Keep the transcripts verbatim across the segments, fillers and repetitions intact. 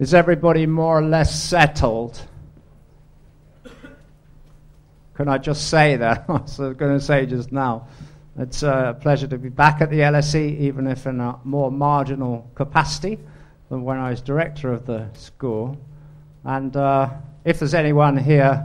Is everybody more or less settled? Can I just say that? I was going to say just now. It's a pleasure to be back at the L S E, even if in a more marginal capacity than when I was director of the school. And uh, if there's anyone here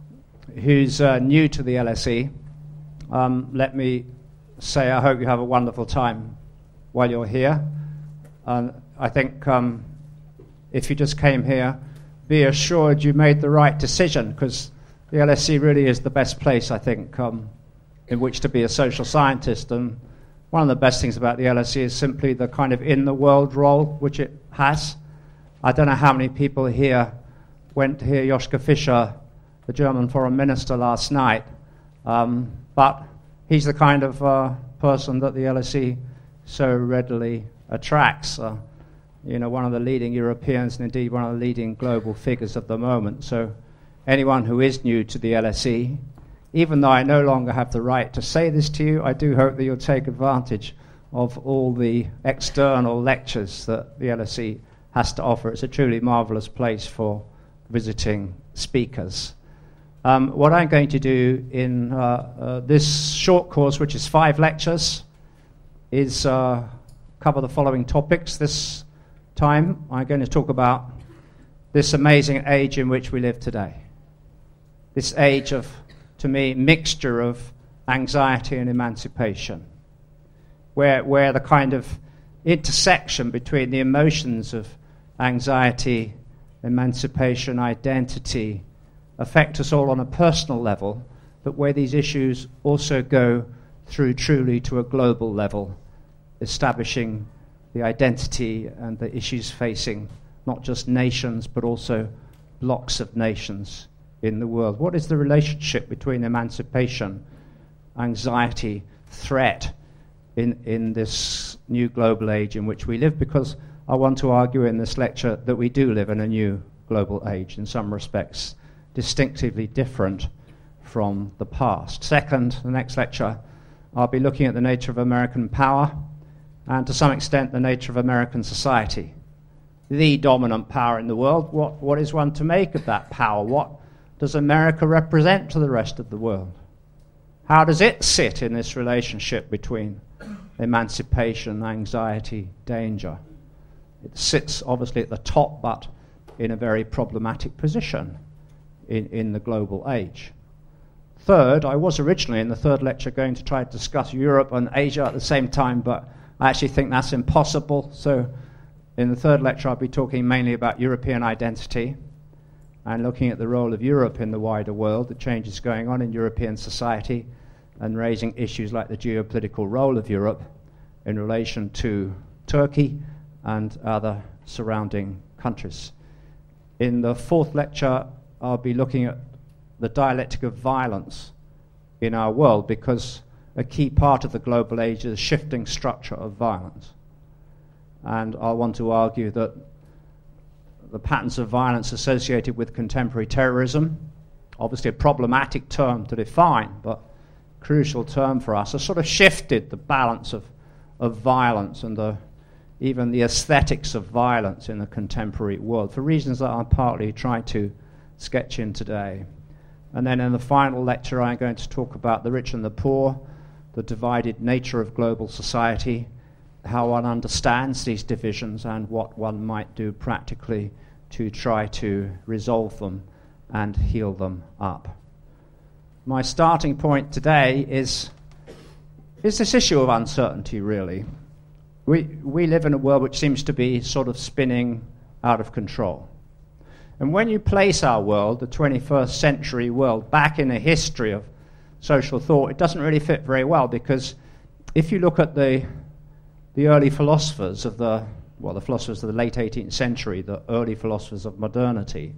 who's uh, new to the L S E, um, let me say I hope you have a wonderful time while you're here. And I think um, if you just came here, be assured you made the right decision, because the L S E really is the best place, I think, um, in which to be a social scientist. And one of the best things about the L S E is simply the kind of in-the-world role which it has. I don't know how many people here went to hear Joschka Fischer, the German foreign minister, last night, um, but he's the kind of uh, person that the L S E so readily attracts. Uh, you know, one of the leading Europeans and indeed one of the leading global figures of the moment. So anyone who is new to the L S E, even though I no longer have the right to say this to you, I do hope that you'll take advantage of all the external lectures that the L S E has to offer. It's a truly marvelous place for visiting speakers. Um, what I'm going to do in uh, uh, this short course, which is five lectures, is uh, cover the following topics. This time I'm going to talk about this amazing age in which we live today. This age of, to me, mixture of anxiety and emancipation, where, where the kind of intersection between the emotions of anxiety, emancipation, identity, affect us all on a personal level, but where these issues also go through truly to a global level, establishing the identity and the issues facing not just nations, but also blocks of nations in the world. What is the relationship between emancipation, anxiety, threat in, in this new global age in which we live? Because I want to argue in this lecture that we do live in a new global age, in some respects distinctively different from the past. Second, the next lecture, I'll be looking at the nature of American power and to some extent the nature of American society. The dominant power in the world, what, what is one to make of that power? What does America represent to the rest of the world? How does it sit in this relationship between emancipation, anxiety, danger? It sits obviously at the top, but in a very problematic position in, in the global age. Third, I was originally in the third lecture going to try to discuss Europe and Asia at the same time, but I actually think that's impossible. So in the third lecture, I'll be talking mainly about European identity and looking at the role of Europe in the wider world, the changes going on in European society, and raising issues like the geopolitical role of Europe in relation to Turkey and other surrounding countries. In the fourth lecture, I'll be looking at the dialectic of violence in our world, because a key part of the global age is a shifting structure of violence. And I want to argue that the patterns of violence associated with contemporary terrorism, obviously a problematic term to define, but crucial term for us, has sort of shifted the balance of, of violence and the, even the aesthetics of violence in the contemporary world, for reasons that I'll partly try to sketch in today. And then in the final lecture, I'm going to talk about the rich and the poor, the divided nature of global society, how one understands these divisions, and what one might do practically to try to resolve them and heal them up. My starting point today is, is this issue of uncertainty, really. We, we live in a world which seems to be sort of spinning out of control. And when you place our world, the twenty-first century world, back in a history of social thought, it doesn't really fit very well, because if you look at the the early philosophers of the, well, the philosophers of the late eighteenth century, the early philosophers of modernity,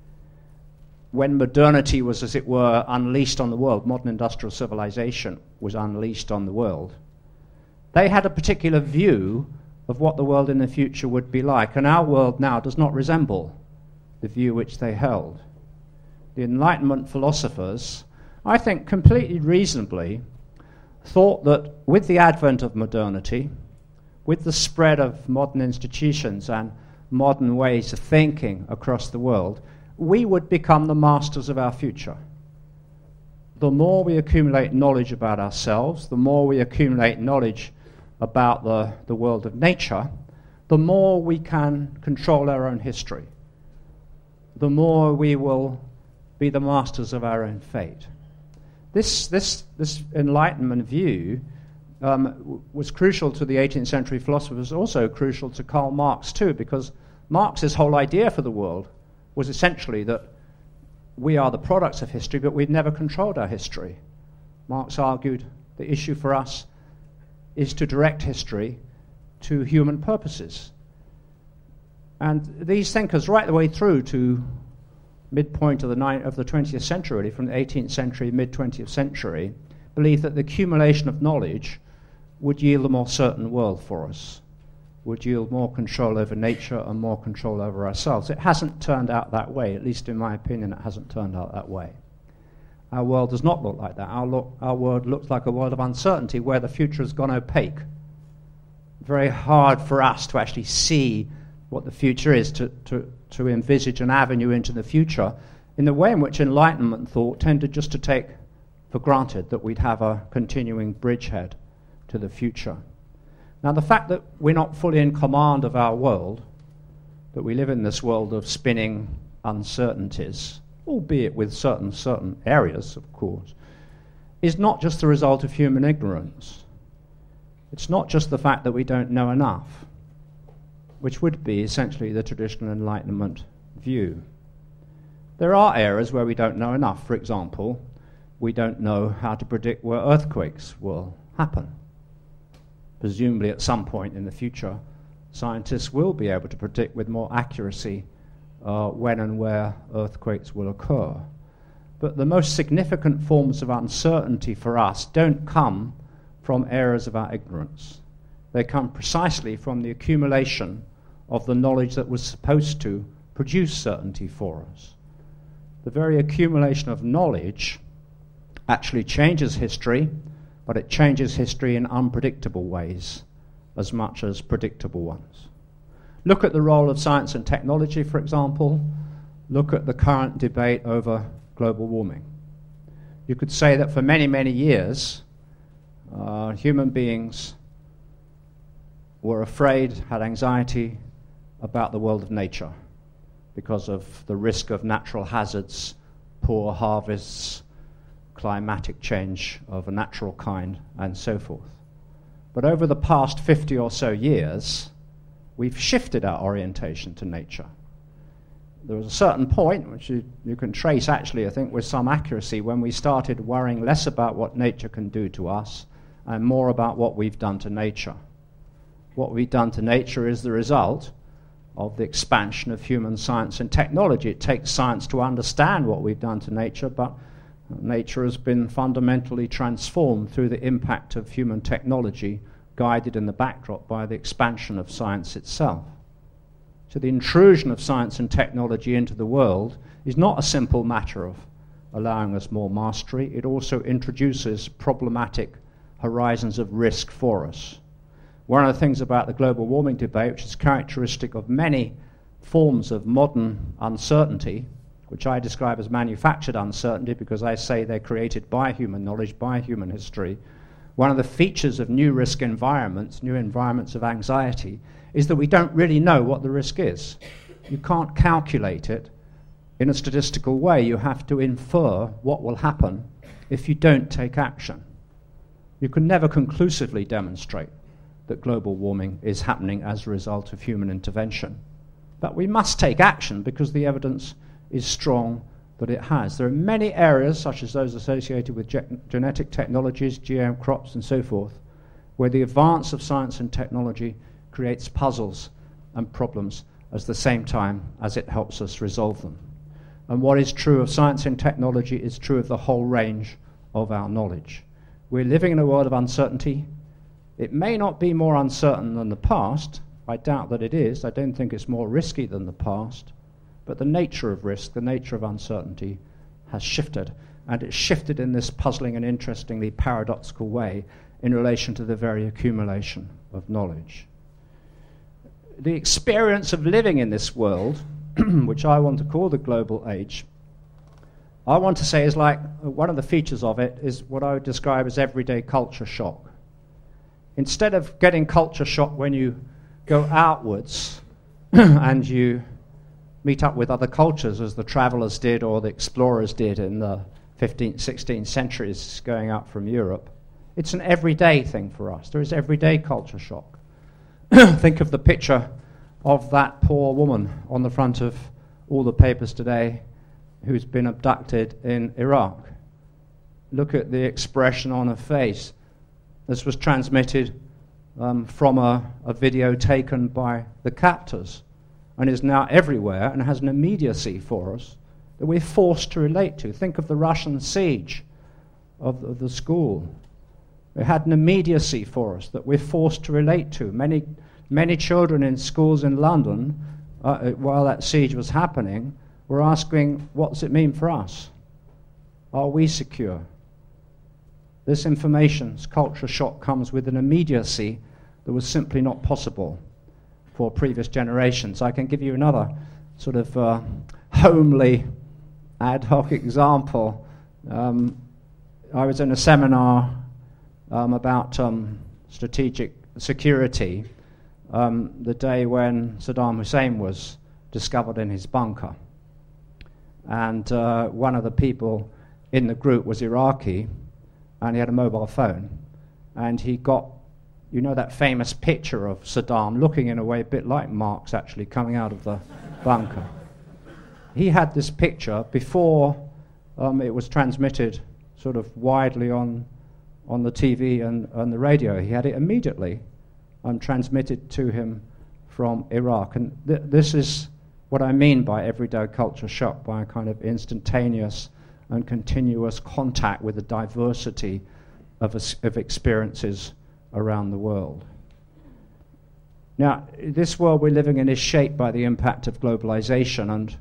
when modernity was, as it were, unleashed on the world, modern industrial civilization was unleashed on the world, they had a particular view of what the world in the future would be like. And our world now does not resemble the view which they held. The Enlightenment philosophers, I think completely reasonably, thought that with the advent of modernity, with the spread of modern institutions and modern ways of thinking across the world, we would become the masters of our future. The more we accumulate knowledge about ourselves, the more we accumulate knowledge about the, the world of nature, the more we can control our own history, the more we will be the masters of our own fate. This, this, this Enlightenment view um, w- was crucial to the eighteenth century philosophers, also crucial to Karl Marx too, because Marx's whole idea for the world was essentially that we are the products of history, but we've never controlled our history. Marx argued the issue for us is to direct history to human purposes. And these thinkers, right the way through to midpoint of the, ni- of the twentieth century, really, from the eighteenth century, mid-twentieth century, believed that the accumulation of knowledge would yield a more certain world for us, would yield more control over nature and more control over ourselves. It hasn't turned out that way, at least in my opinion, it hasn't turned out that way. Our world does not look like that. Our, look, our world looks like a world of uncertainty where the future has gone opaque. Very hard for us to actually see what the future is, to, to, to envisage an avenue into the future in the way in which Enlightenment thought tended just to take for granted that we'd have a continuing bridgehead to the future. Now, the fact that we're not fully in command of our world, that we live in this world of spinning uncertainties, albeit with certain certain areas, of course, is not just the result of human ignorance. It's not just the fact that we don't know enough, which would be essentially the traditional Enlightenment view. There are areas where we don't know enough. For example, we don't know how to predict where earthquakes will happen. Presumably at some point in the future, scientists will be able to predict with more accuracy uh, when and where earthquakes will occur. But the most significant forms of uncertainty for us don't come from areas of our ignorance. They come precisely from the accumulation of the knowledge that was supposed to produce certainty for us. The very accumulation of knowledge actually changes history, but it changes history in unpredictable ways as much as predictable ones. Look at the role of science and technology, for example. Look at the current debate over global warming. You could say that for many, many years, uh, human beings were afraid, had anxiety about the world of nature because of the risk of natural hazards, poor harvests, climatic change of a natural kind, and so forth. But over the past fifty or so years, we've shifted our orientation to nature. There was a certain point, which you, you can trace actually, I think, with some accuracy, when we started worrying less about what nature can do to us and more about what we've done to nature. What we've done to nature is the result of the expansion of human science and technology. It takes science to understand what we've done to nature, but nature has been fundamentally transformed through the impact of human technology, guided in the backdrop by the expansion of science itself. So the intrusion of science and technology into the world is not a simple matter of allowing us more mastery. It also introduces problematic horizons of risk for us. One of the things about the global warming debate, which is characteristic of many forms of modern uncertainty, which I describe as manufactured uncertainty because I say they're created by human knowledge, by human history. One of the features of new risk environments, new environments of anxiety, is that we don't really know what the risk is. You can't calculate it in a statistical way. You have to infer what will happen if you don't take action. You can never conclusively demonstrate that global warming is happening as a result of human intervention. But we must take action because the evidence is strong that it has. There are many areas, such as those associated with ge- genetic technologies, G M crops, and so forth, where the advance of science and technology creates puzzles and problems at the same time as it helps us resolve them. And what is true of science and technology is true of the whole range of our knowledge. We're living in a world of uncertainty. It may not be more uncertain than the past. I doubt that it is. I don't think it's more risky than the past. But the nature of risk, the nature of uncertainty, has shifted. And it's shifted in this puzzling and interestingly paradoxical way in relation to the very accumulation of knowledge. the experience of living in this world, which I want to call the global age, I want to say is like, one of the features of it is what I would describe as everyday culture shock. Instead of getting culture shock when you go outwards and you meet up with other cultures, as the travelers did or the explorers did in the fifteenth, sixteenth centuries going out from Europe, it's an everyday thing for us. There is everyday culture shock. Think of the picture of that poor woman on the front of all the papers today who's been abducted in Iraq. Look at the expression on her face. This was transmitted um, from a, a video taken by the captors and is now everywhere and has an immediacy for us that we're forced to relate to. Think of the Russian siege of, of the school. It had an immediacy for us that we're forced to relate to. Many, many children in schools in London, uh, while that siege was happening, were asking, what does it mean for us? Are we secure? This information's culture shock comes with an immediacy that was simply not possible for previous generations. I can give you another sort of uh, homely ad hoc example. Um, I was in a seminar um, about um, strategic security um, the day when Saddam Hussein was discovered in his bunker. And uh, one of the people in the group was Iraqi, and he had a mobile phone. And he got, you know, that famous picture of Saddam looking in a way a bit like Marx actually coming out of the bunker. He had this picture before um, it was transmitted sort of widely on on the T V and, and the radio. He had it immediately um, transmitted to him from Iraq. And th- this is what I mean by everyday culture shock, by a kind of instantaneous and continuous contact with a diversity of, as- of experiences around the world. Now, this world we're living in is shaped by the impact of globalization, and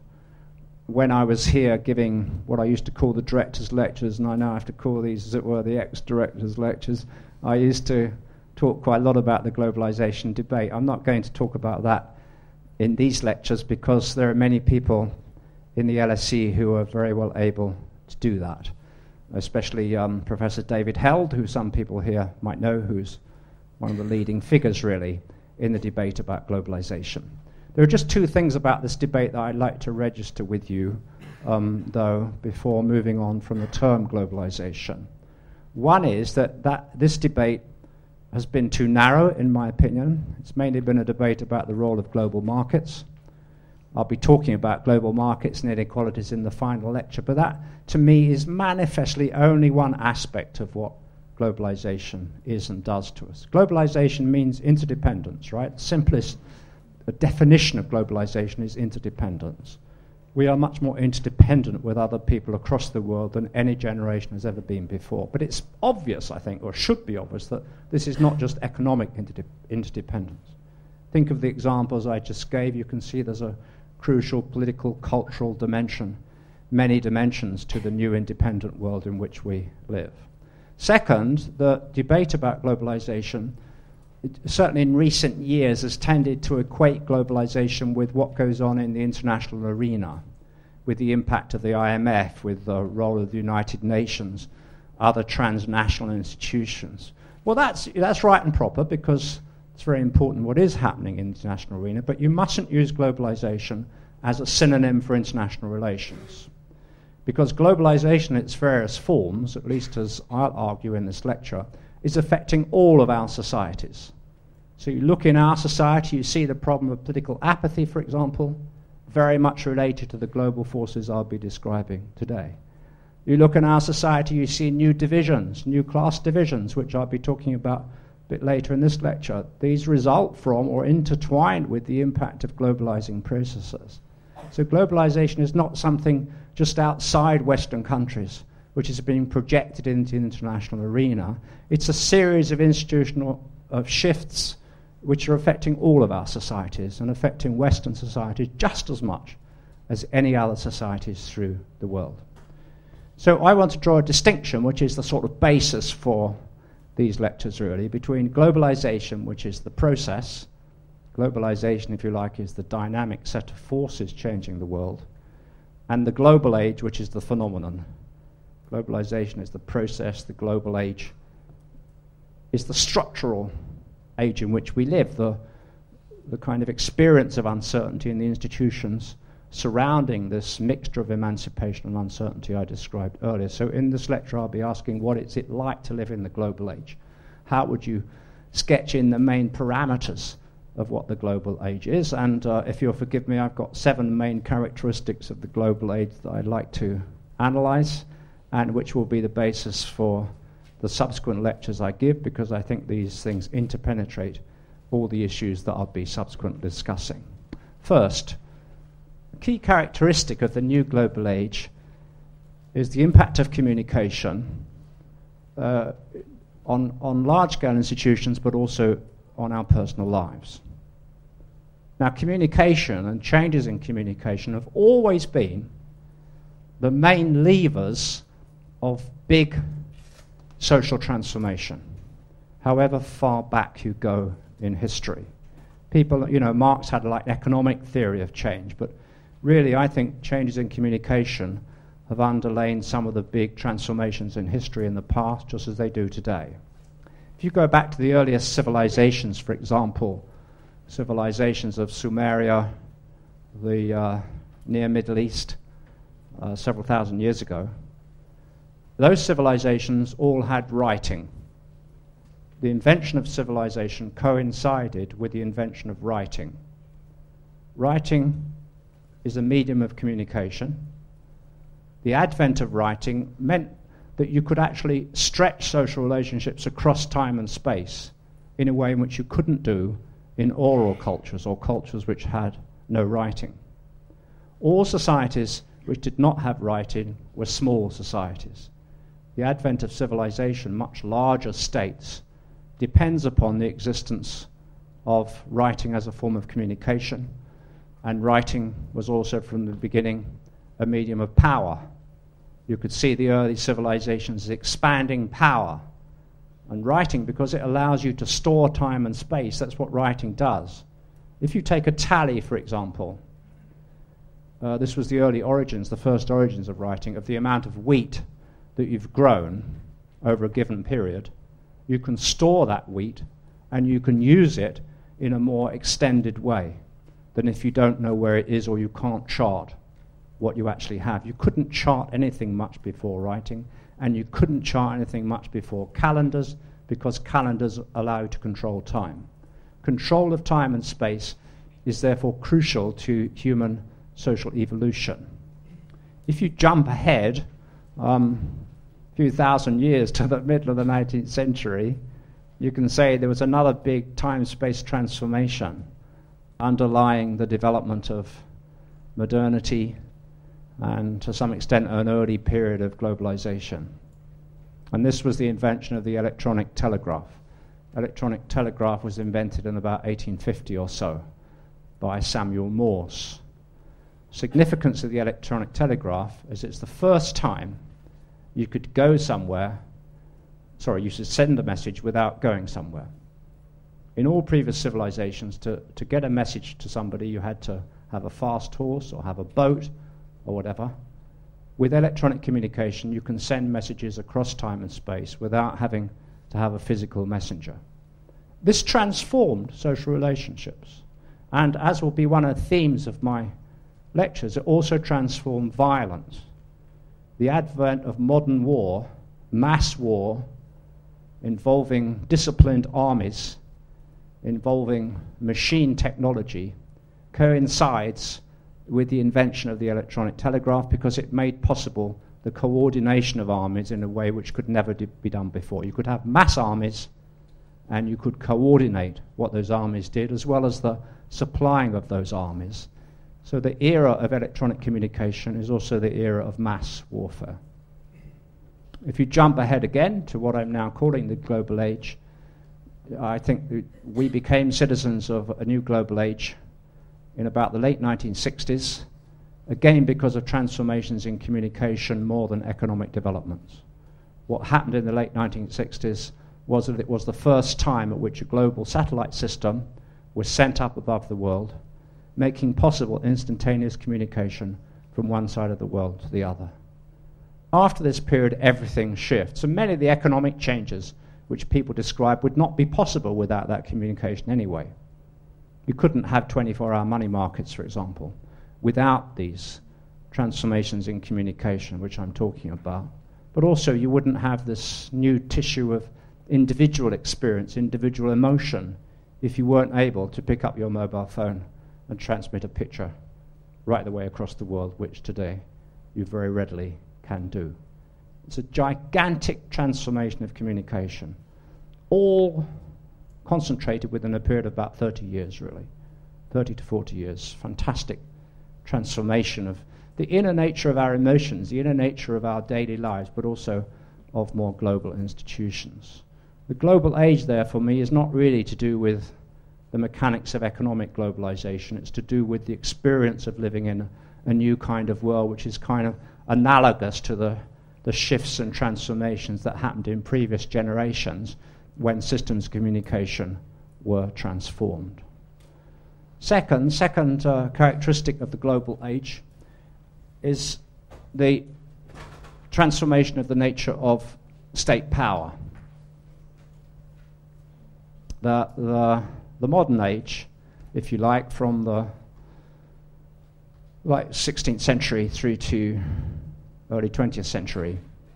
when I was here giving what I used to call the director's lectures, and I now have to call these, as it were, the ex-director's lectures, I used to talk quite a lot about the globalization debate. I'm not going to talk about that in these lectures because there are many people in the L S E who are very well able to do that, especially um, Professor David Held, who some people here might know, who's one of the leading figures, really, in the debate about globalization. There are just two things about this debate that I'd like to register with you, um, though, before moving on from the term globalization. One is that, that this debate has been too narrow, in my opinion. It's mainly been a debate about the role of global markets. I'll be talking about global markets and inequalities in the final lecture, but that, to me, is manifestly only one aspect of what globalization is and does to us. Globalization means interdependence, right? The simplest the definition of globalization is interdependence. We are much more interdependent with other people across the world than any generation has ever been before. But it's obvious, I think, or should be obvious, that this is not just economic interde- interdependence. Think of the examples I just gave. You can see there's a crucial political, cultural dimension, many dimensions to the new independent world in which we live. Second, the debate about globalization, it, certainly in recent years, has tended to equate globalization with what goes on in the international arena, with the impact of the I M F, with the role of the United Nations, other transnational institutions. Well, that's that's right and proper, because it's very important what is happening in the international arena, but you mustn't use globalization as a synonym for international relations. Because globalization in its various forms, at least as I'll argue in this lecture, is affecting all of our societies. So you look in our society, you see the problem of political apathy, for example, very much related to the global forces I'll be describing today. You look in our society, you see new divisions, new class divisions, which I'll be talking about a bit later in this lecture. These result from or intertwined with the impact of globalizing processes. So globalization is not something just outside Western countries, which is being projected into the international arena. It's a series of institutional of shifts which are affecting all of our societies and affecting Western societies just as much as any other societies through the world. So I want to draw a distinction, which is the sort of basis for these lectures really, between globalization, which is the process, Globalization, if you like, is the dynamic set of forces changing the world. And the global age, which is the phenomenon. Globalization is the process, the global age is the structural age in which we live, the, the kind of experience of uncertainty in the institutions surrounding this mixture of emancipation and uncertainty I described earlier. So in this lecture I'll be asking, what is it like to live in the global age? How would you sketch in the main parameters of what the global age is? And uh, if you'll forgive me, I've got seven main characteristics of the global age that I'd like to analyze, and which will be the basis for the subsequent lectures I give, because I think these things interpenetrate all the issues that I'll be subsequently discussing. First, a key characteristic of the new global age is the impact of communication uh, on, on large-scale institutions, but also on our personal lives. Now, communication and changes in communication have always been the main levers of big social transformation, however far back you go in history. People, you know, Marx had like economic theory of change, but really I think changes in communication have underlain some of the big transformations in history in the past, just as they do today. If you go back to the earliest civilizations, for example, civilizations of Sumeria, the uh, near Middle East, uh, several thousand years ago, those civilizations all had writing. The invention of civilization coincided with the invention of writing. Writing is a medium of communication. The advent of writing meant that you could actually stretch social relationships across time and space in a way in which you couldn't do in oral cultures or cultures which had no writing. All societies which did not have writing were small societies. The advent of civilization, much larger states, depends upon the existence of writing as a form of communication, and writing was also from the beginning a medium of power. You could see the early civilizations expanding power, and writing, because it allows you to store time and space, that's what writing does. If you take a tally, for example, uh, this was the early origins, the first origins of writing, of the amount of wheat that you've grown over a given period, you can store that wheat and you can use it in a more extended way than if you don't know where it is or you can't chart what you actually have. You couldn't chart anything much before writing, and you couldn't chart anything much before calendars, because calendars allow you to control time. Control of time and space is therefore crucial to human social evolution. If you jump ahead um, a few thousand years to the middle of the nineteenth century, you can say there was another big time-space transformation underlying the development of modernity and to some extent an early period of globalization. And this was the invention of the electronic telegraph. Electronic telegraph was invented in about eighteen fifty or so by Samuel Morse. Significance of the electronic telegraph is it's the first time you could go somewhere, sorry, you should send a message without going somewhere. In all previous civilizations, to, to get a message to somebody, you had to have a fast horse or have a boat or whatever. With electronic communication, you can send messages across time and space without having to have a physical messenger. This transformed social relationships. And as will be one of the themes of my lectures, it also transformed violence. The advent of modern war, mass war, involving disciplined armies, involving machine technology, coincides with the invention of the electronic telegraph, because it made possible the coordination of armies in a way which could never d- be done before. You could have mass armies, and you could coordinate what those armies did, as well as the supplying of those armies. So the era of electronic communication is also the era of mass warfare. If you jump ahead again to what I'm now calling the global age, I think we became citizens of a new global age in about the late nineteen sixties, again because of transformations in communication more than economic developments. What happened in the late nineteen sixties was that it was the first time at which a global satellite system were sent up above the world, making possible instantaneous communication from one side of the world to the other. After this period, everything shifts, and many of the economic changes which people describe would not be possible without that communication anyway. You couldn't have twenty-four hour money markets, for example, without these transformations in communication, which I'm talking about. But also you wouldn't have this new tissue of individual experience, individual emotion, if you weren't able to pick up your mobile phone and transmit a picture right the way across the world, which today you very readily can do. It's a gigantic transformation of communication, all concentrated within a period of about thirty years, really, thirty to forty years. Fantastic transformation of the inner nature of our emotions, the inner nature of our daily lives, but also of more global institutions. The global age, there, for me, is not really to do with the mechanics of economic globalization. It's to do with the experience of living in a, a new kind of world, which is kind of analogous to the, the shifts and transformations that happened in previous generations when systems of communication were transformed. Second, second uh, characteristic of the global age is the transformation of the nature of state power. The, the, the modern age, if you like, from the like sixteenth century through to early twentieth century,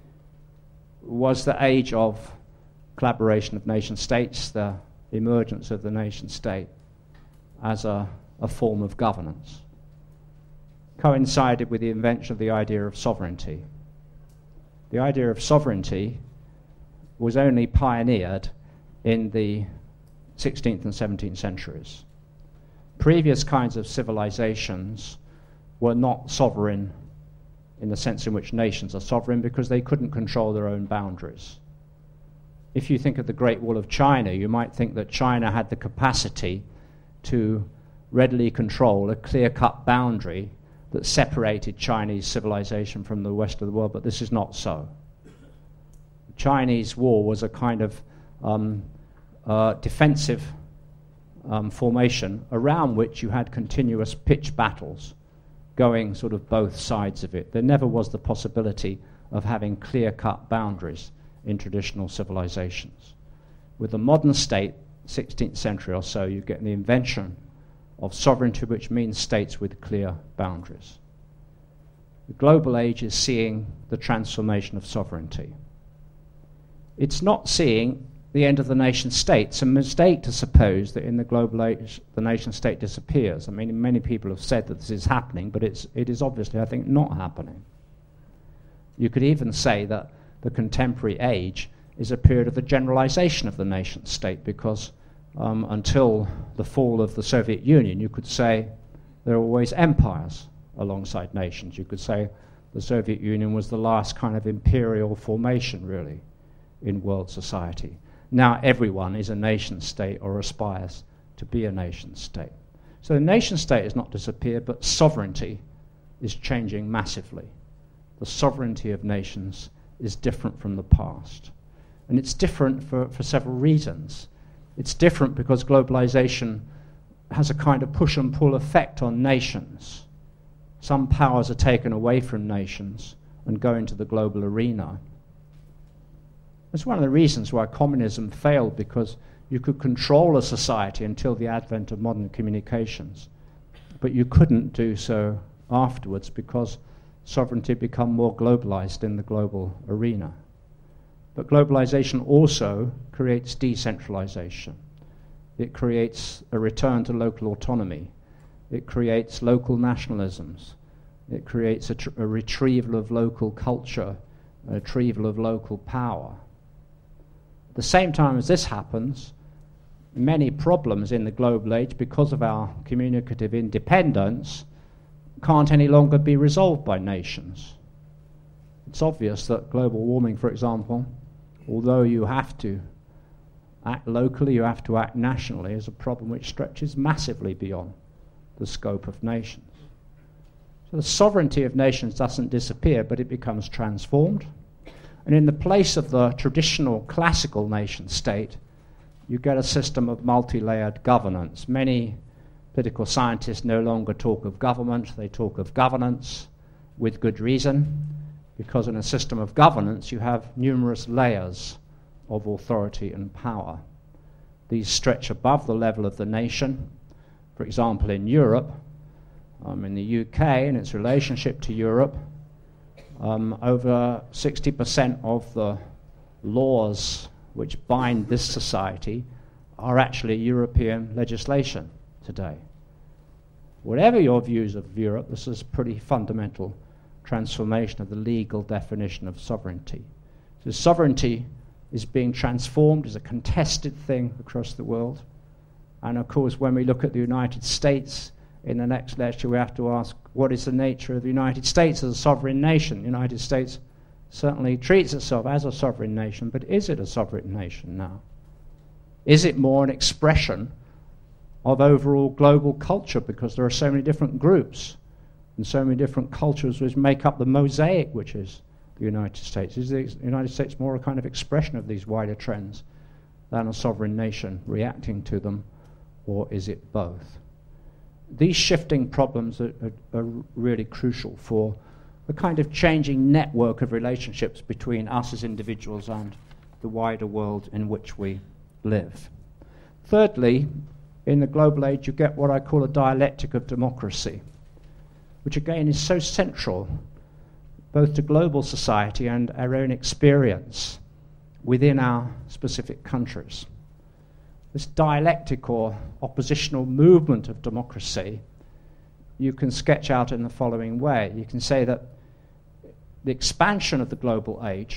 was the age of collaboration of nation states, the emergence of the nation state as a, a form of governance, coincided with the invention of the idea of sovereignty. The idea of sovereignty was only pioneered in the sixteenth and seventeenth centuries. Previous kinds of civilizations were not sovereign in the sense in which nations are sovereign because they couldn't control their own boundaries. If you think of the Great Wall of China, you might think that China had the capacity to readily control a clear-cut boundary that separated Chinese civilization from the rest of the world, but this is not so. The Chinese Wall was a kind of um, uh, defensive um, formation around which you had continuous pitched battles going sort of both sides of it. There never was the possibility of having clear-cut boundaries in traditional civilizations. With the modern state, sixteenth century or so, you get the invention of sovereignty, which means states with clear boundaries. The global age is seeing the transformation of sovereignty. It's not seeing the end of the nation state. It's a mistake to suppose that in the global age the nation state disappears. I mean, many people have said that this is happening, but it's, it is obviously, I think, not happening. You could even say that the contemporary age is a period of the generalization of the nation state, because um, until the fall of the Soviet Union, you could say there were always empires alongside nations. You could say the Soviet Union was the last kind of imperial formation, really, in world society. Now everyone is a nation state or aspires to be a nation state. So the nation state has not disappeared, but sovereignty is changing massively. The sovereignty of nations is different from the past. And it's different for, for several reasons. It's different because globalization has a kind of push and pull effect on nations. Some powers are taken away from nations and go into the global arena. That's one of the reasons why communism failed, because you could control a society until the advent of modern communications, but you couldn't do so afterwards because sovereignty became more globalized in the global arena. But globalization also creates decentralization. It creates a return to local autonomy. It creates local nationalisms. It creates a, tr- a retrieval of local culture, a retrieval of local power. At the same time as this happens, many problems in the global age, because of our communicative independence, can't any longer be resolved by nations. It's obvious that global warming, for example, although you have to act locally, you have to act nationally, is a problem which stretches massively beyond the scope of nations. So the sovereignty of nations doesn't disappear, but it becomes transformed. And in the place of the traditional classical nation state, you get a system of multi-layered governance. Many political scientists no longer talk of government, they talk of governance, with good reason, because in a system of governance you have numerous layers of authority and power. These stretch above the level of the nation. For example, in Europe, um, in the U K and its relationship to Europe, um, over sixty percent of the laws which bind this society are actually European legislation today. Whatever your views of Europe, this is a pretty fundamental transformation of the legal definition of sovereignty. So sovereignty is being transformed as a contested thing across the world. And of course, when we look at the United States, in the next lecture we have to ask, what is the nature of the United States as a sovereign nation? The United States certainly treats itself as a sovereign nation, but is it a sovereign nation now? Is it more an expression of overall global culture, because there are so many different groups and so many different cultures which make up the mosaic which is the United States? Is the United States more a kind of expression of these wider trends than a sovereign nation reacting to them, or is it both? These shifting problems are, are, are really crucial for the kind of changing network of relationships between us as individuals and the wider world in which we live. Thirdly, in the global age, you get what I call a dialectic of democracy, which again is so central both to global society and our own experience within our specific countries. This dialectic or oppositional movement of democracy you can sketch out in the following way. You can say that the expansion of the global age,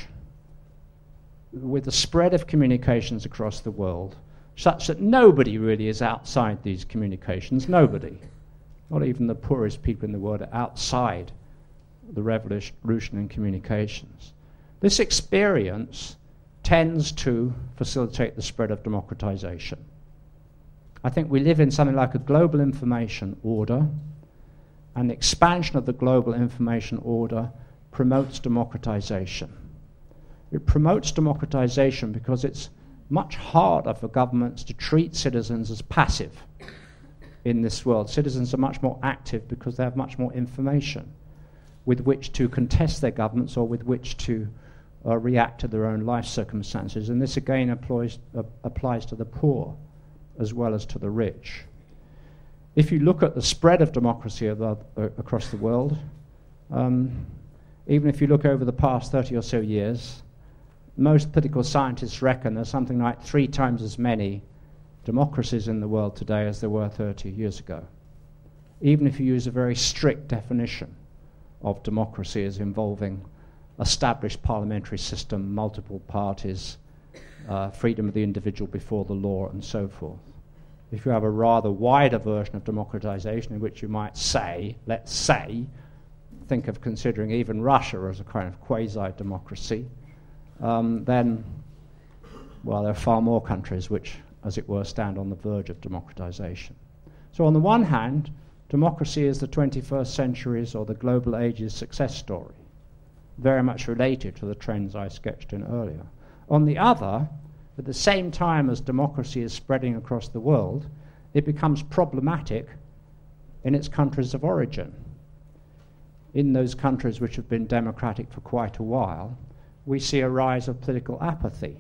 with the spread of communications across the world, such that nobody really is outside these communications, nobody, not even the poorest people in the world, are outside the revolution in communications. This experience tends to facilitate the spread of democratization. I think we live in something like a global information order, and the expansion of the global information order promotes democratization. It promotes democratization because it's much harder for governments to treat citizens as passive in this world. Citizens are much more active because they have much more information with which to contest their governments or with which to uh, react to their own life circumstances. And this again applies, uh, applies to the poor as well as to the rich. If you look at the spread of democracy of, uh, across the world, um, even if you look over the past thirty or so years, most political scientists reckon there's something like three times as many democracies in the world today as there were thirty years ago. Even if you use a very strict definition of democracy as involving established parliamentary system, multiple parties, uh, freedom of the individual before the law, and so forth. If you have a rather wider version of democratization in which you might say, let's say, think of considering even Russia as a kind of quasi-democracy, Um, then, well, there are far more countries which, as it were, stand on the verge of democratization. So on the one hand, democracy is the twenty-first century's or the global age's success story, very much related to the trends I sketched in earlier. On the other, at the same time as democracy is spreading across the world, it becomes problematic in its countries of origin. In those countries which have been democratic for quite a while, we see a rise of political apathy.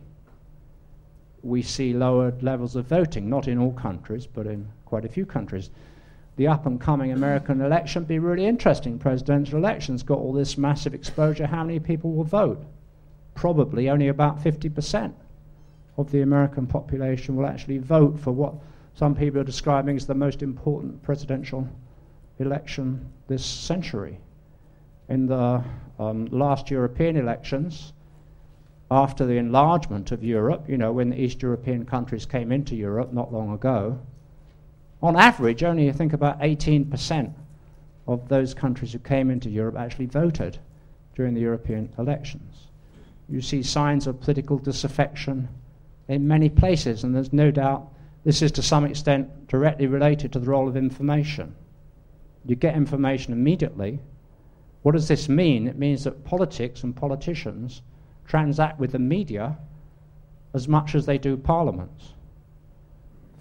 We see lowered levels of voting, not in all countries, but in quite a few countries. The up-and-coming American election will be really interesting. Presidential elections got all this massive exposure. How many people will vote? Probably only about fifty percent of the American population will actually vote for what some people are describing as the most important presidential election this century. In the um, last European elections, after the enlargement of Europe, you know, when the East European countries came into Europe not long ago, on average, only I think about eighteen percent of those countries who came into Europe actually voted during the European elections. You see signs of political disaffection in many places, and there's no doubt this is to some extent directly related to the role of information. You get information immediately. What does this mean? It means that politics and politicians transact with the media as much as they do parliaments.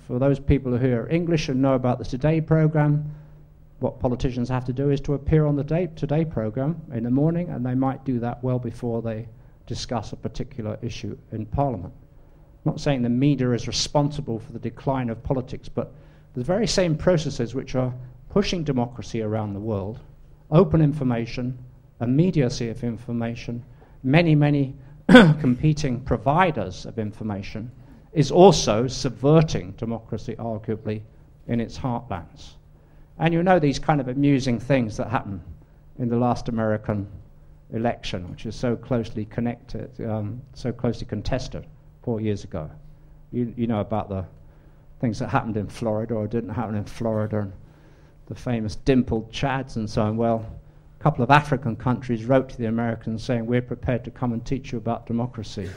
For those people who hear English and know about the Today program, what politicians have to do is to appear on the day, Today program in the morning, and they might do that well before they discuss a particular issue in Parliament. I'm not saying the media is responsible for the decline of politics, but the very same processes which are pushing democracy around the world, open information, immediacy of information, many, many competing providers of information, is also subverting democracy, arguably, in its heartlands. And you know these kind of amusing things that happened in the last American election, which is so closely connected, um, so closely contested four years ago. You, you know about the things that happened in Florida or didn't happen in Florida, and the famous dimpled Chads and so on. Well, a couple of African countries wrote to the Americans saying, we're prepared to come and teach you about democracy.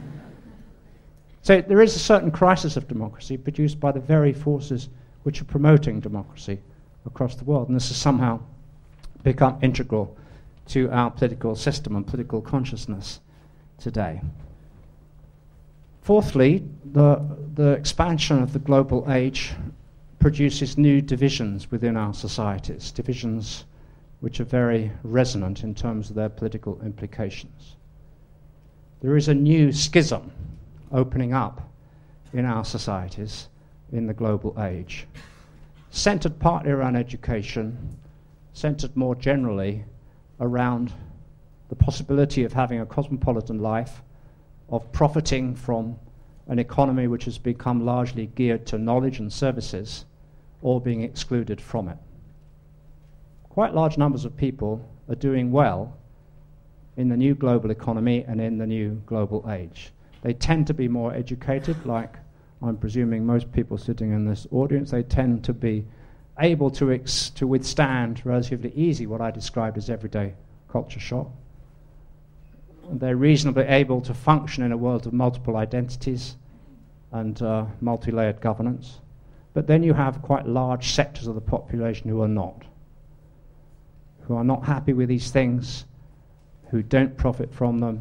So there is a certain crisis of democracy produced by the very forces which are promoting democracy across the world, and this has somehow become integral to our political system and political consciousness today. Fourthly, the, the expansion of the global age produces new divisions within our societies, divisions which are very resonant in terms of their political implications. There is a new schism opening up in our societies in the global age, centered partly around education, centered more generally around the possibility of having a cosmopolitan life, of profiting from an economy which has become largely geared to knowledge and services, or being excluded from it. Quite large numbers of people are doing well in the new global economy and in the new global age. They tend to be more educated, like I'm presuming most people sitting in this audience. They tend to be able to ex- to withstand relatively easy what I described as everyday culture shock. And they're reasonably able to function in a world of multiple identities and uh, multi-layered governance. But then you have quite large sectors of the population who are not, who are not happy with these things, who don't profit from them,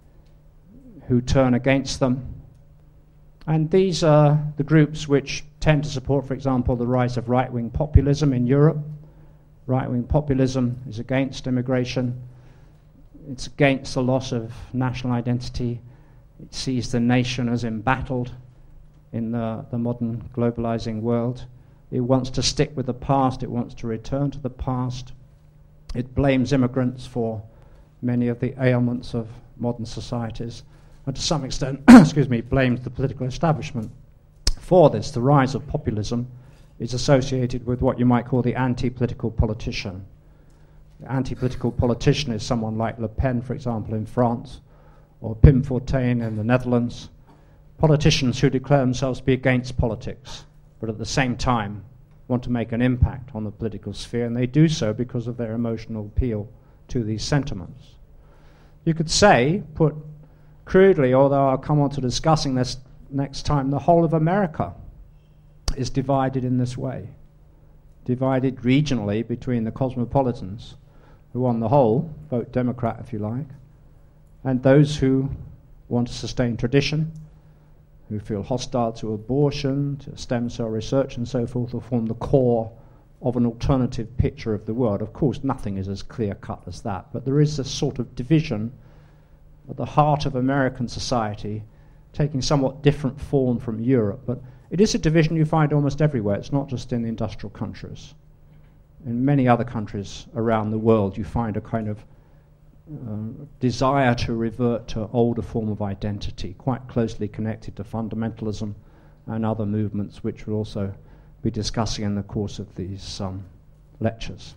who turn against them. And these are the groups which tend to support, for example, the rise of right-wing populism in Europe. Right-wing populism is against immigration. It's against the loss of national identity. It sees the nation as embattled in the, the modern globalizing world. It wants to stick with the past. It wants to return to the past. It blames immigrants for many of the ailments of modern societies, and to some extent, excuse me, blames the political establishment for this. The rise of populism is associated with what you might call the anti-political politician. The anti-political politician is someone like Le Pen, for example, in France, or Pim Fortuyn in the Netherlands. Politicians who declare themselves to be against politics, but at the same time want to make an impact on the political sphere, and they do so because of their emotional appeal to these sentiments. You could say, put crudely, although I'll come on to discussing this next time, the whole of America is divided in this way, divided regionally between the cosmopolitans, who on the whole vote Democrat, if you like, and those who want to sustain tradition, who feel hostile to abortion, to stem cell research and so forth, will form the core of an alternative picture of the world. Of course, nothing is as clear-cut as that, but there is a sort of division at the heart of American society, taking somewhat different form from Europe, but it is a division you find almost everywhere. It's not just in the industrial countries. In many other countries around the world, you find a kind of uh, desire to revert to older form of identity, quite closely connected to fundamentalism and other movements, which we'll also be discussing in the course of these um, lectures.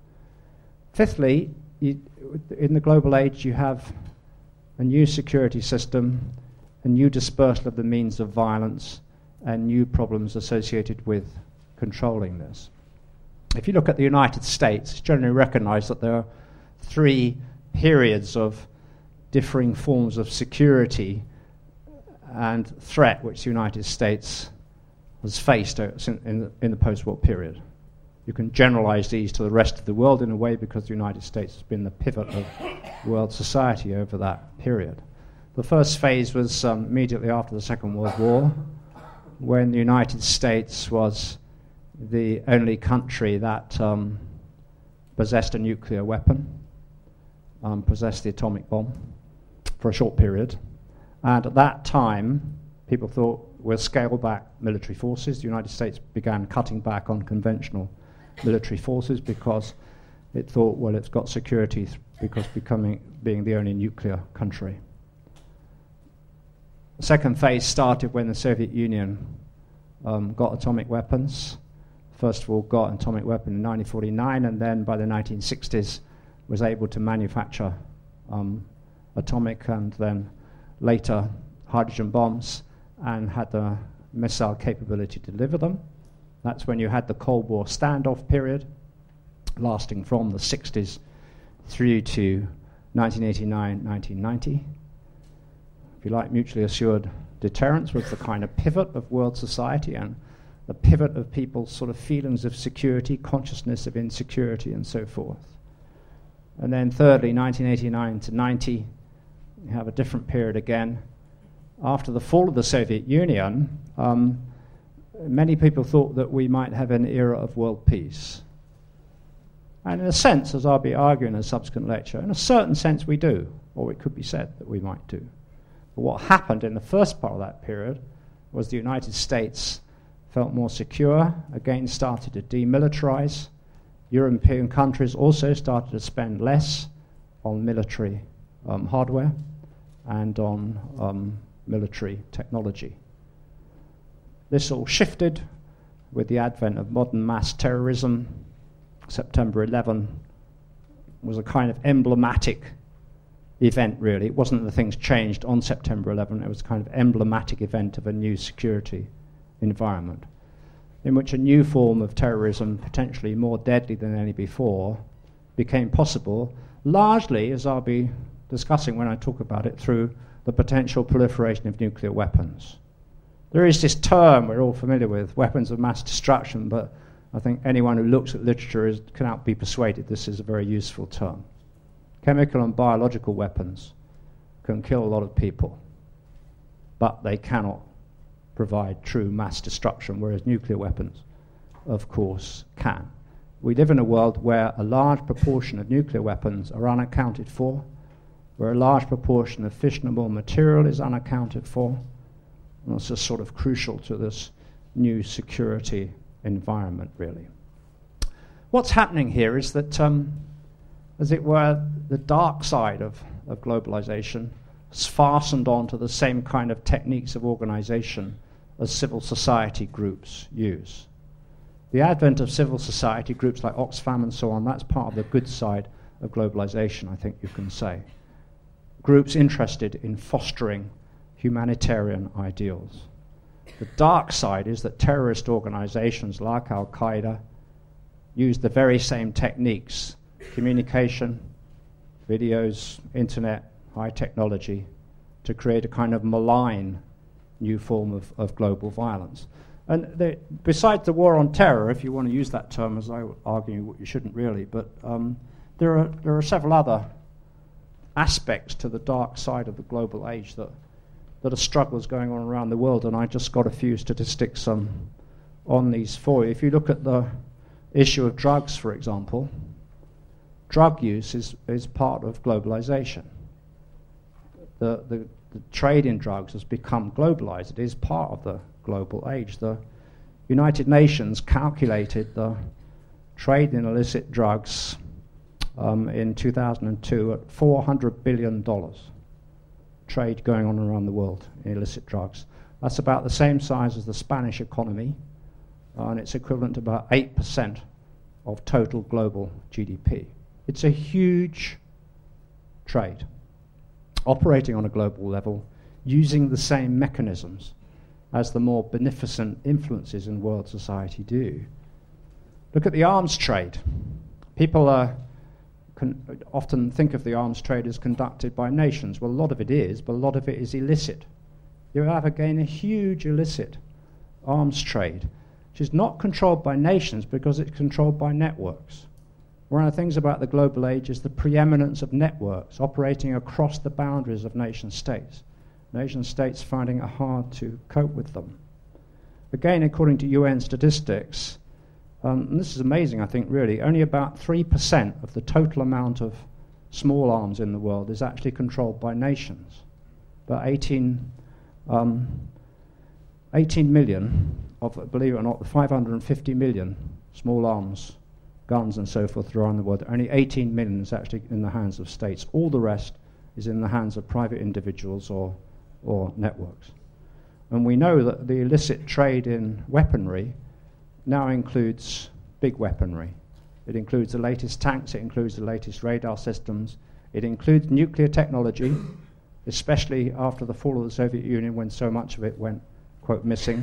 Fifthly, you, in the global age, you have a new security system, a new dispersal of the means of violence, and new problems associated with controlling this. If you look at the United States, it's generally recognized that there are three periods of differing forms of security and threat which the United States has faced in the, in the post-war period. You can generalize these to the rest of the world in a way because the United States has been the pivot of world society over that period. The first phase was um, immediately after the Second World War, when the United States was the only country that um, possessed a nuclear weapon, um, possessed the atomic bomb for a short period. And at that time, people thought we'll scale back military forces. The United States began cutting back on conventional military forces because it thought, well, it's got security th- because becoming being the only nuclear country. The second phase started when the Soviet Union um, got atomic weapons. First of all, got an atomic weapon in nineteen forty-nine, and then by the nineteen sixties was able to manufacture um, atomic and then later hydrogen bombs, and had the missile capability to deliver them. That's when you had the Cold War standoff period, lasting from the sixties through to nineteen eighty-nine, nineteen ninety. If you like, mutually assured deterrence was the kind of pivot of world society and the pivot of people's sort of feelings of security, consciousness of insecurity, and so forth. And then thirdly, nineteen eighty-nine to ninety, you have a different period again. After the fall of the Soviet Union, um, many people thought that we might have an era of world peace. And in a sense, as I'll be arguing in a subsequent lecture, in a certain sense we do, or it could be said that we might do. But what happened in the first part of that period was the United States felt more secure, again started to demilitarize. European countries also started to spend less on military um, hardware and on um, military technology. This all shifted with the advent of modern mass terrorism. September eleventh was a kind of emblematic event, really. It wasn't that things changed on September eleventh, it was a kind of emblematic event of a new security environment in which a new form of terrorism, potentially more deadly than any before, became possible, largely, as I'll be discussing when I talk about it, through the potential proliferation of nuclear weapons. There is this term we're all familiar with, weapons of mass destruction, but I think anyone who looks at literature is, cannot be persuaded this is a very useful term. Chemical and biological weapons can kill a lot of people, but they cannot provide true mass destruction, whereas nuclear weapons, of course, can. We live in a world where a large proportion of nuclear weapons are unaccounted for, where a large proportion of fissionable material is unaccounted for, and this is sort of crucial to this new security environment, really. What's happening here is that, um, as it were, the dark side of, of globalization has fastened onto the same kind of techniques of organization as civil society groups use. The advent of civil society groups like Oxfam and so on, that's part of the good side of globalization, I think you can say. Groups interested in fostering humanitarian ideals. The dark side is that terrorist organizations like Al-Qaeda use the very same techniques, communication, videos, internet, high technology, to create a kind of malign new form of, of global violence. And the, besides the war on terror, if you want to use that term, as I would argue, you shouldn't really, but um, there are there are several other aspects to the dark side of the global age that that are struggles going on around the world, and I just got a few statistics um, on these for you. If you look at the issue of drugs, for example, drug use is, is part of globalization. The, the, the trade in drugs has become globalized. It is part of the global age. The United Nations calculated the trade in illicit drugs um, in two thousand two at four hundred billion dollars. Trade going on around the world in illicit drugs. That's about the same size as the Spanish economy, uh, and it's equivalent to about eight percent of total global G D P. It's a huge trade, operating on a global level, using the same mechanisms as the more beneficent influences in world society do. Look at the arms trade. People uh, can often think of the arms trade as conducted by nations. Well, a lot of it is, but a lot of it is illicit. You have, again, a huge illicit arms trade, which is not controlled by nations because it's controlled by networks. One of the things about the global age is the preeminence of networks operating across the boundaries of nation states. Nation states finding it hard to cope with them. Again, according to U N statistics, um, and this is amazing, I think, really, only about three percent of the total amount of small arms in the world is actually controlled by nations. But eighteen, um, eighteen million of, believe it or not, the five hundred fifty million small arms, guns and so forth around the world, only eighteen million is actually in the hands of states. All the rest is in the hands of private individuals or, or networks. And we know that the illicit trade in weaponry now includes big weaponry. It includes the latest tanks, it includes the latest radar systems, it includes nuclear technology, especially after the fall of the Soviet Union when so much of it went, quote, missing.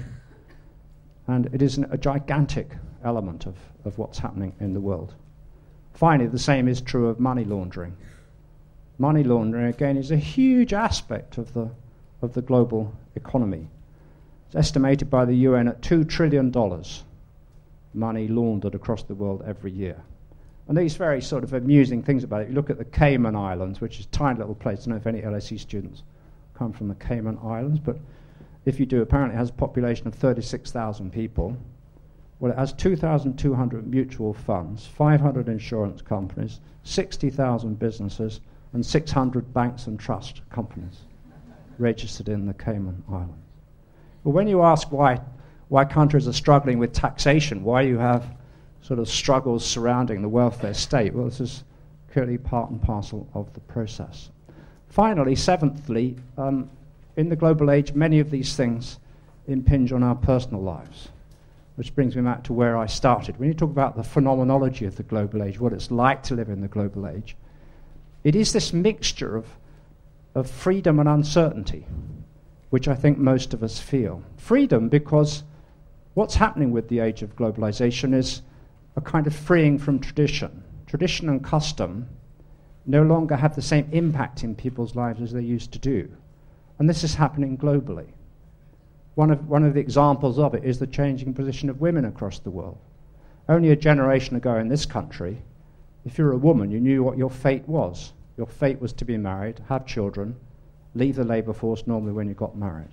And it is an, a gigantic element of, of what's happening in the world. Finally, the same is true of money laundering. Money laundering, again, is a huge aspect of the, of the global economy. It's estimated by the U N at two trillion dollars money laundered across the world every year. And these very sort of amusing things about it. You look at the Cayman Islands, which is a tiny little place. I don't know if any L S E students come from the Cayman Islands, but if you do, apparently it has a population of thirty-six thousand people. Well, it has two thousand two hundred mutual funds, five hundred insurance companies, sixty thousand businesses, and six hundred banks and trust companies registered in the Cayman Islands. Well, when you ask why why countries are struggling with taxation, why you have sort of struggles surrounding the welfare state, well, this is clearly part and parcel of the process. Finally, seventhly, um, in the global age, many of these things impinge on our personal lives, which brings me back to where I started. When you talk about the phenomenology of the global age, what it's like to live in the global age, it is this mixture of, of freedom and uncertainty, which I think most of us feel. Freedom because what's happening with the age of globalization is a kind of freeing from tradition. Tradition and custom no longer have the same impact in people's lives as they used to do. And this is happening globally. One of, one of the examples of it is the changing position of women across the world. Only a generation ago in this country, if you were a woman, you knew what your fate was. Your fate was to be married, have children, leave the labor force normally when you got married.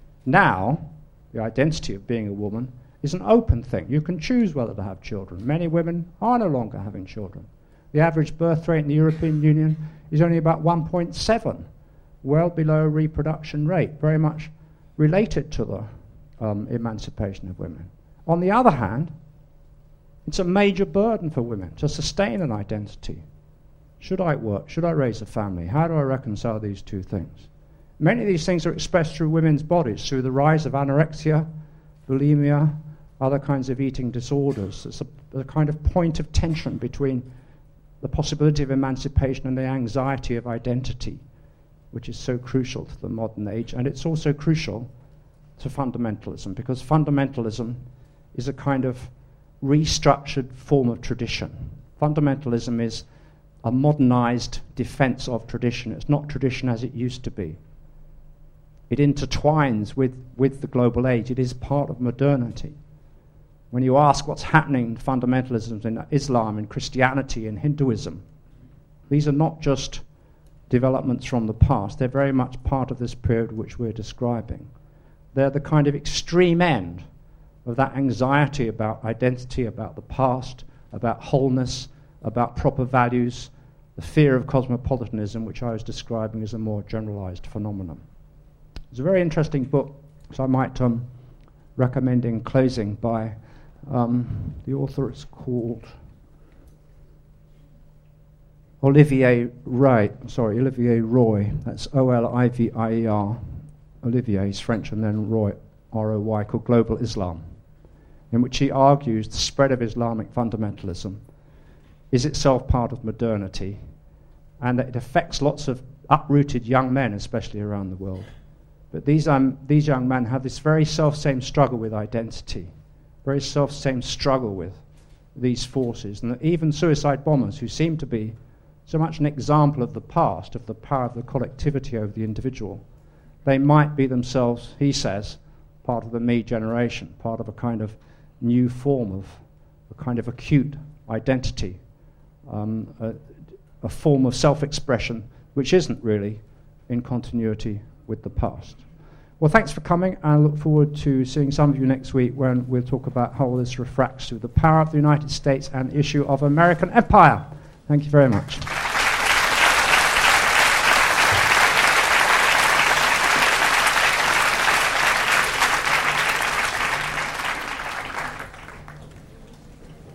Now, the identity of being a woman is an open thing. You can choose whether to have children. Many women are no longer having children. The average birth rate in the European Union is only about one point seven, well below reproduction rate, very much related to the um, emancipation of women. On the other hand, it's a major burden for women to sustain an identity. Should I work? Should I raise a family? How do I reconcile these two things? Many of these things are expressed through women's bodies, through the rise of anorexia, bulimia, other kinds of eating disorders. It's a, a kind of point of tension between the possibility of emancipation and the anxiety of identity, which is so crucial to the modern age. And it's also crucial to fundamentalism, because fundamentalism is a kind of restructured form of tradition. Fundamentalism is a modernized defense of tradition. It's not tradition as it used to be. It intertwines with, with the global age. It is part of modernity. When you ask what's happening in fundamentalism in Islam, in Christianity, in Hinduism, these are not just developments from the past. They're very much part of this period which we're describing. They're the kind of extreme end of that anxiety about identity, about the past, about wholeness, about proper values, the fear of cosmopolitanism, which I was describing as a more generalized phenomenon. It's a very interesting book, so I might um, recommend in closing by um, the author. It's called Olivier Roy. Sorry, Olivier Roy. That's O L I V I E R. Olivier is French, and then Roy, R O Y, called Global Islam, in which he argues the spread of Islamic fundamentalism is itself part of modernity, and that it affects lots of uprooted young men, especially around the world. But these, um, these young men have this very self-same struggle with identity, very self-same struggle with these forces, and that even suicide bombers, who seem to be so much an example of the past, of the power of the collectivity over the individual, they might be themselves, he says, part of the me generation, part of a kind of new form of a kind of acute identity, um, a, a form of self-expression which isn't really in continuity with the past. Well, thanks for coming. I look forward to seeing some of you next week when we'll talk about how this refracts to the power of the United States and issue of American empire. Thank you very much.